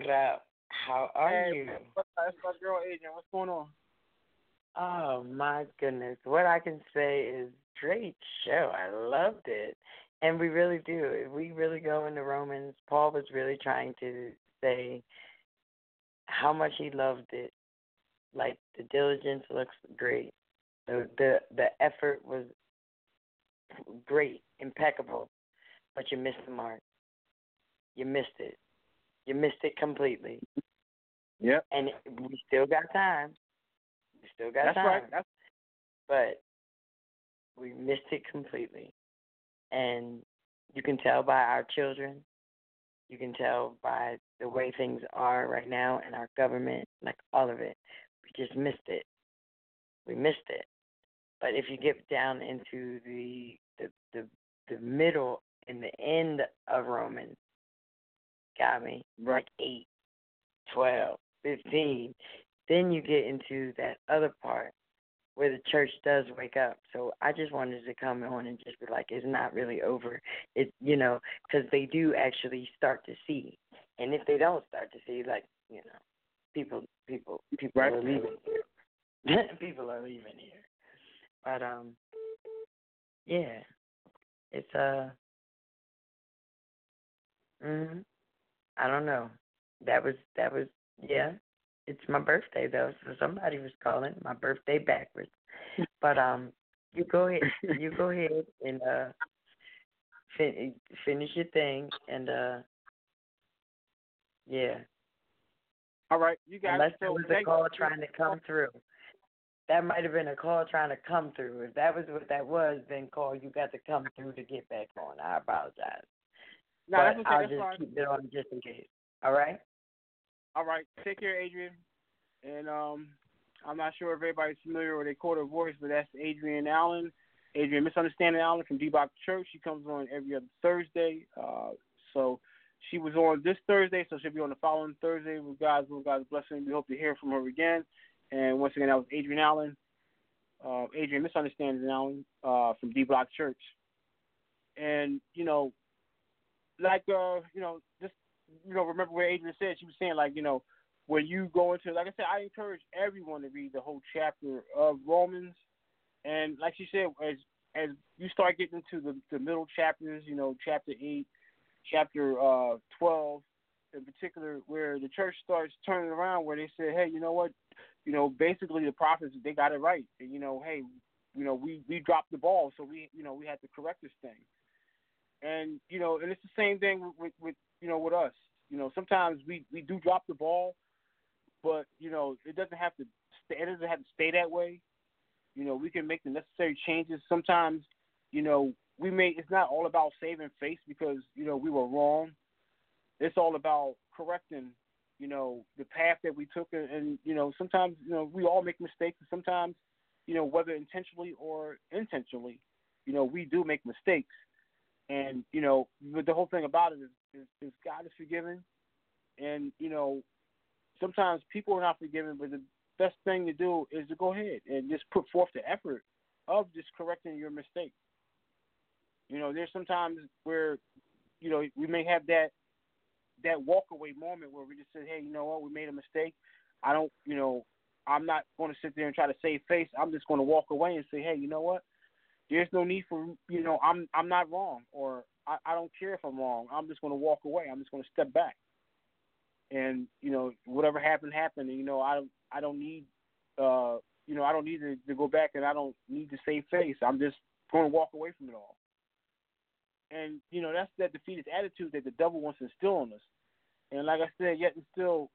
How are you? That's my girl, Adrian. What's going on? Oh, my goodness. What I can say is great show. I loved it. And we really do. If we really go into Romans, Paul was really trying to say how much he loved it. Like, the diligence looks great. The effort was great, impeccable, but you missed the mark. You missed it. You missed it completely. Yep. And we still got time. That's right. But we missed it completely. And you can tell by our children. You can tell by the way things are right now in our government, like all of it. We just missed it. We missed it. But if you get down into the middle and the end of Romans, got me, right. Like 8, 12, 15, then you get into that other part where the church does wake up. So I just wanted to come on and just be like, it's not really over. It's, because they do actually start to see. And if they don't start to see, like, people right. are leaving here. People are leaving here. But, yeah, it's, I don't know. That was, yeah. It's my birthday, though, so somebody was calling my birthday backwards. But, you go ahead and, finish your thing, and, yeah. All right, you guys. Unless there was a call trying to come through. That might have been a call trying to come through. If that was what that was, then call, you got to come through to get back on. I apologize. No, but that's okay. I'll that's just fine. keep it on just in case. All right? All right. Take care, Adrian. And I'm not sure if everybody's familiar with they call her voice, but that's Adrian Allen. Adrian Misunderstanding Allen from D-Block Church. She comes on every other Thursday. So she was on this Thursday, so she'll be on the following Thursday with God's blessing. We hope to hear from her again. And once again, that was Adrian Allen, Adrian Misunderstanding Allen from D-Block Church. And, just, remember what Adrian said. She was saying, like, when you go into, like I said, I encourage everyone to read the whole chapter of Romans. And like she said, as you start getting into the middle chapters, chapter 8, chapter 12, in particular where the church starts turning around, where they say, hey, you know what, basically the prophets, they got it right. And, hey, we dropped the ball, so we had to correct this thing. And and it's the same thing with us. Sometimes we do drop the ball, but it doesn't have to stay that way. We can make the necessary changes. Sometimes it's not all about saving face because we were wrong. It's all about correcting the path that we took, and sometimes we all make mistakes, and sometimes whether intentionally or intentionally we do make mistakes. And but the whole thing about it is God is forgiving, and sometimes people are not forgiven, but the best thing to do is to go ahead and just put forth the effort of just correcting your mistake. There's sometimes where we may have that walk away moment where we just say, hey, you know what, we made a mistake. I'm not going to sit there and try to save face. I'm just going to walk away and say, hey, you know what? There's no need for, I'm not wrong, or I don't care if I'm wrong. I'm just going to walk away. I'm just going to step back. And, whatever happened. And, I don't need, I don't need to go back, and I don't need to save face. I'm just going to walk away from it all. And, that's that defeated attitude that the devil wants to instill on us. And like I said, yet and still,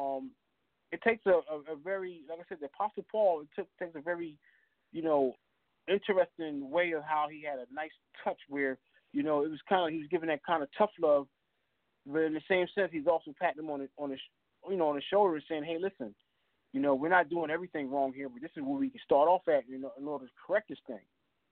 it takes a very, like I said, the Apostle Paul, takes a very, interesting way of how he had a nice touch where, it was kind of, he was giving that kind of tough love, but in the same sense, he's also patting him on the shoulder and saying, hey, listen, we're not doing everything wrong here, but this is where we can start off at, in order to correct this thing,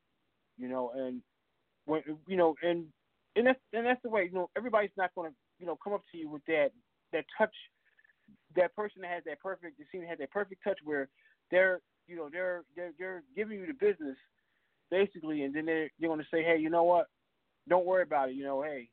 and when, and that's the way, everybody's not going to, come up to you with that touch, that person that has that perfect, they seem to have that perfect touch where they're giving you the business basically, and then they're going to say, hey, you know what? Don't worry about it. Hey,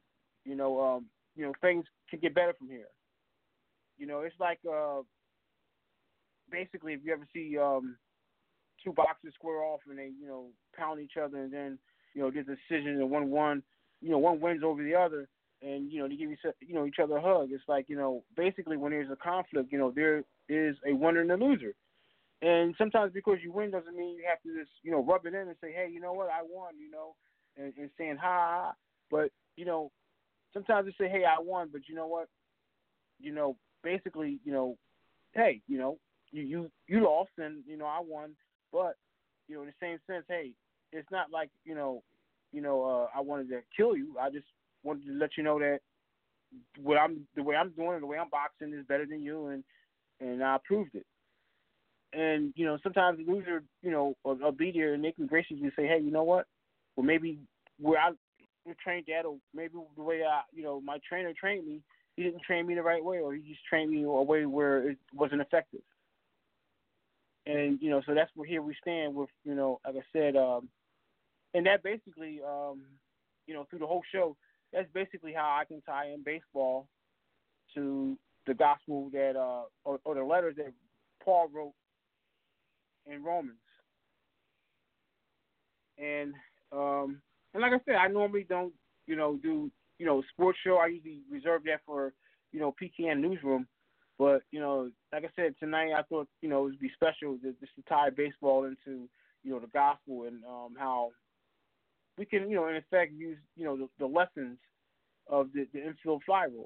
things can get better from here. It's like basically if you ever see two boxers square off and they pound each other, and then there's a decision and one wins over the other, and they give each other a hug. It's like basically when there's a conflict, there is a winner and a loser. And sometimes because you win doesn't mean you have to just, rub it in and say, hey, you know what, I won, and saying ha. But, sometimes they say, hey, I won, but you know what, basically, hey, you lost and, I won. But, in the same sense, hey, it's not like, I wanted to kill you. I just wanted to let you know that the way I'm doing and the way I'm boxing is better than you, and I proved it. And, sometimes the loser, will be there and they can graciously say, hey, you know what? Well, maybe where I trained at, or maybe the way my trainer trained me, he didn't train me the right way, or he just trained me a way where it wasn't effective. And, so that's where here we stand with, like I said, and that basically, through the whole show, that's basically how I can tie in baseball to the gospel that, or the letters that Paul wrote in Romans. And like I said, I normally don't, do, sports show. I usually reserve that for, PKN Newsroom. But, like I said, tonight I thought, it would be special just to tie baseball into, the gospel, and how we can, in effect, use, the lessons of the infield fly rule.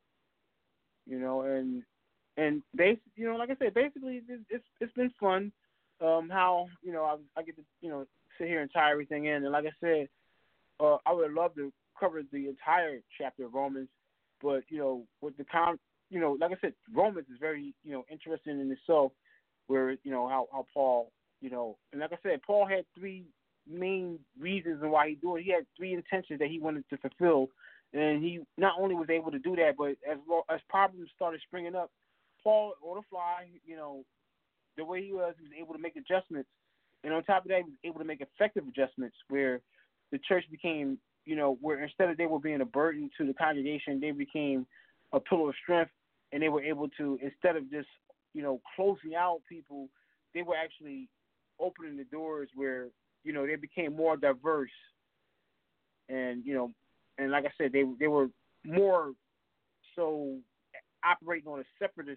And like I said, basically it's been fun. How I get to sit here and tie everything in, and like I said, I would love to cover the entire chapter of Romans, but with the like I said, Romans is very interesting in itself, where how Paul and like I said, Paul had three main reasons why he do it. He had three intentions that he wanted to fulfill, and he not only was able to do that, but as problems started springing up, Paul on the fly, the way he was able to make adjustments, and on top of that, he was able to make effective adjustments where the church became, where instead of they were being a burden to the congregation, they became a pillar of strength, and they were able to, instead of just, closing out people, they were actually opening the doors where, they became more diverse, and, and like I said, they were more so operating on a separatist,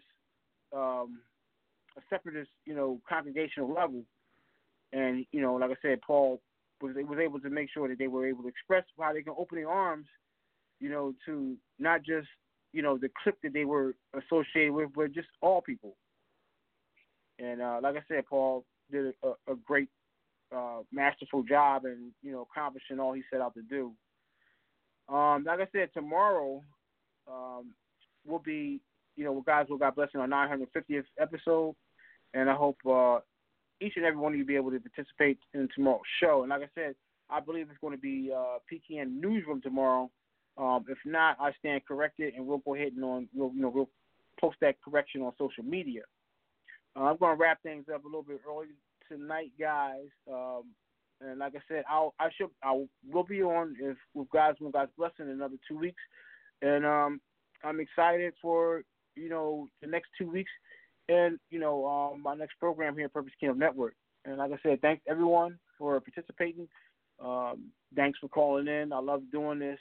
congregational level. And, like I said, Paul was able to make sure that they were able to express how they can open their arms, to not just, the clique that they were associated with, but just all people. And like I said, Paul did a great, masterful job in, accomplishing all he set out to do. Like I said, tomorrow will be, with God's Will, God Blessing, our 950th episode. And I hope each and every one of you be able to participate in tomorrow's show. And like I said, I believe it's going to be PKN Newsroom tomorrow. If not, I stand corrected, and we'll go ahead and we'll post that correction on social media. I'm going to wrap things up a little bit early tonight, guys. And like I said, I will be on with God's Will, God's Blessing in another 2 weeks. And I'm excited for the next 2 weeks. And, my next program here at Purpose Kingdom Network. And like I said, thanks everyone for participating. Thanks for calling in. I love doing this.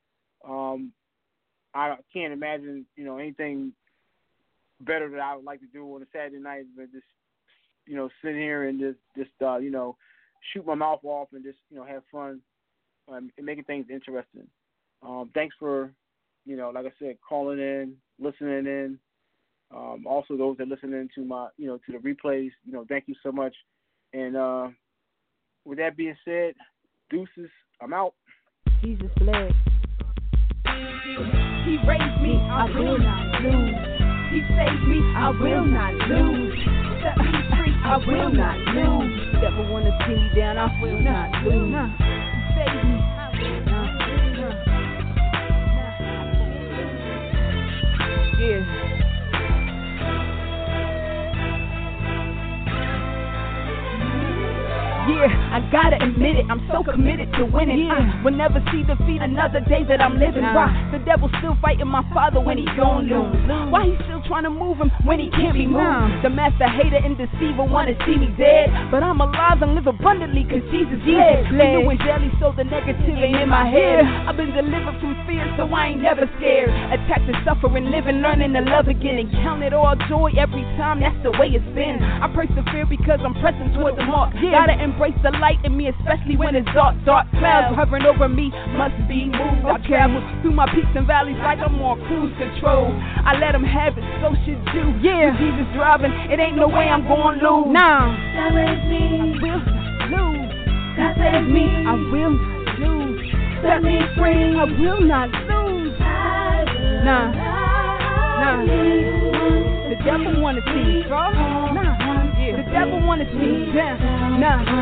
I can't imagine, anything better that I would like to do on a Saturday night than just, sit here and just shoot my mouth off and just, have fun and making things interesting. Thanks for, like I said, calling in, listening in. Also, those that listen in to my, to the replays, thank you so much. And with that being said, deuces, I'm out. Jesus bless. He raised me, I will not lose. He saved me, I will not lose. Set me free, I will not lose. Devil wanna see me down, I will not lose. Save me, I will not lose. Yeah. Yeah, I gotta admit it, I'm so committed to winning. I will never see defeat another day that I'm living. Why? The devil still fighting my father when he gon' lose. Why he still trying to move him when he can't be moved? The master hater and deceiver wanna see me dead, but I'm alive and live abundantly cause Jesus led. He knew it daily so the negative ain't in my head. I've been delivered from fear so I ain't never scared. Attacked and suffering, living, learning to love again, and count it all joy every time, that's the way it's been. I persevere because I'm pressing toward the mark. Gotta embrace the light in me, especially when it's dark. Dark clouds hovering over me must be moved. I travel through my peaks and valleys like I'm on cruise control. I let him have it, so should you. Yeah, with Jesus driving, it ain't no way I'm gonna lose. Nah. God raised me, I will not lose. God saved me, I will not lose. Set me free, I will not lose. Nah. The devil wanna see me fall. Yeah. The devil wanna see me down.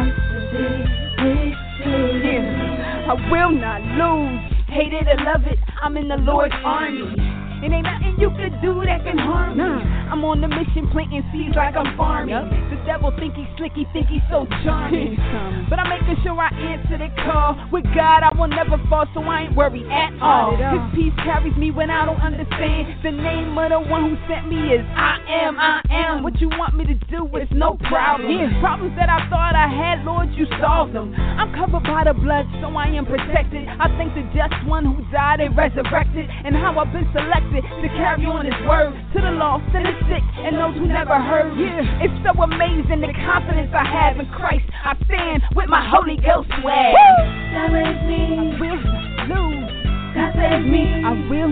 Yeah. I will not lose. Hate it or love it, I'm in the Lord's army. It ain't nothing you could do that can harm me. I'm on the mission planting seeds like I'm farming. The devil think he's slick, he think he's so charming. But I'm making sure I answer the call. With God I will never fall, so I ain't worried at all. His peace carries me when I don't understand. The name of the one who sent me is I am. What you want me to do is no problem. Problems that I thought I had, Lord, you solved them. I'm covered by the blood, so I am protected. I thank the just one who died and resurrected, and how I've been selected to carry on his word to the lost and the sick and those who never heard. It's so amazing the confidence I have in Christ. I stand with my Holy Ghost swag. God raised me, I will not lose. God saved me, I will